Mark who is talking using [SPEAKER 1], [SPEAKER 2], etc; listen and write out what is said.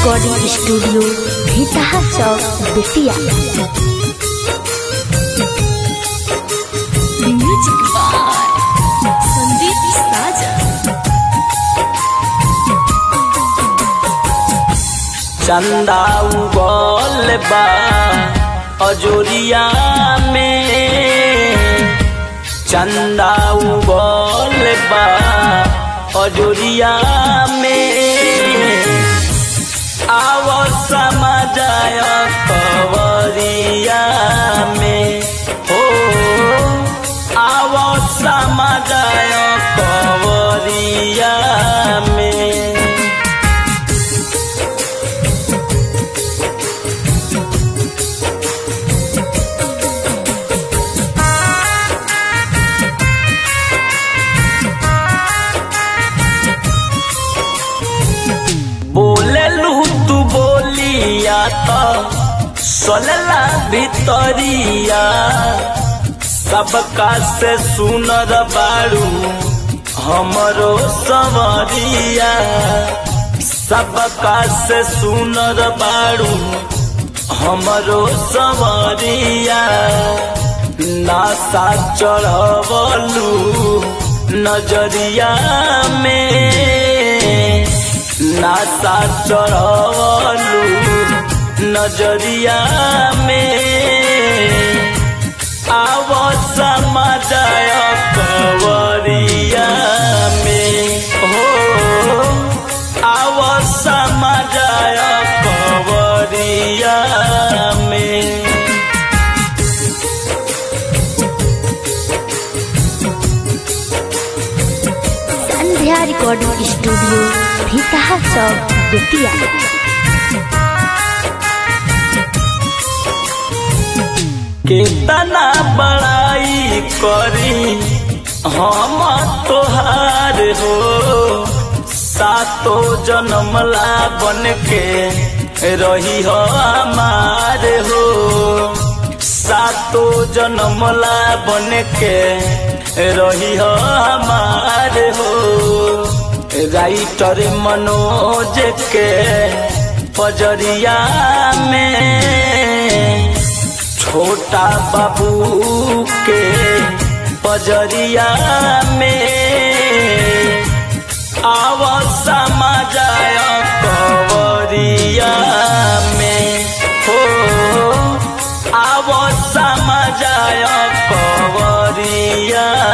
[SPEAKER 1] Recording studio Bhitaha Chowk Bettiah.
[SPEAKER 2] Music by Sandeep Sajan.
[SPEAKER 3] चंदा उगल बा अजोरिया में, चंदा उगल बा अजोरिया में, आवो समझाय कवरिया में, हो आवो समझाय कवरिया में। बोलेलू तू बोलिया तो सोलला भितरिया, सबका से सुनर बारू हमरो सवरिया, सबका से सुनर बारू हमरो सवरिया। नासा चढ़वलू नजरिया में, नासा चढ़वलू नजरिया में, आवो समझाय कवरिया में, हो आवो समझाय कवरिया में।
[SPEAKER 1] Sandhya recording studio Bhitaha Chowk Bettiah.
[SPEAKER 3] कितना बड़ाई करी हम तोहार हो, सातो जन्मला बन के रही हो हमार हो, सातो जन्मला बन के रही हो हमार हो। राइटर मनोज के पजरिया में, छोटा बाबू के पजरिया में, आवो समझाय कवरिया में, हो आवो समझाय कवरिया